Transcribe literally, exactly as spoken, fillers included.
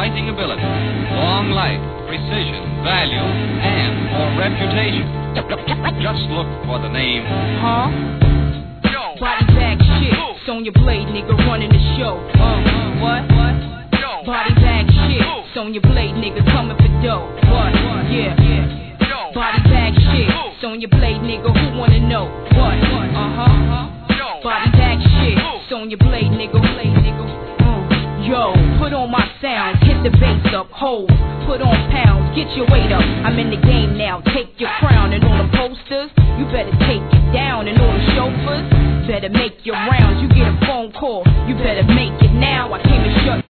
writing ability, long life, precision, value, and or reputation. Just look for the name. Huh? Yo. Body bag shit. It's on your blade, nigga, running the show. Uh, what? What? Yo. Body bag shit. It's on your blade, nigga, coming for dough. What? What? Yeah. Yeah. Yo. Body bag shit. It's on your blade, nigga, who wanna know? What? What? Uh-huh. Yo. Body bag shit. It's on your blade, nigga, blade, nigga. Yo, put on my sound, hit the bass up, hold, put on pounds, get your weight up. I'm in the game now, take your crown. And all the posters, you better take it down. And all the chauffeurs, better make your rounds. You get a phone call, you better make it now. I came and shut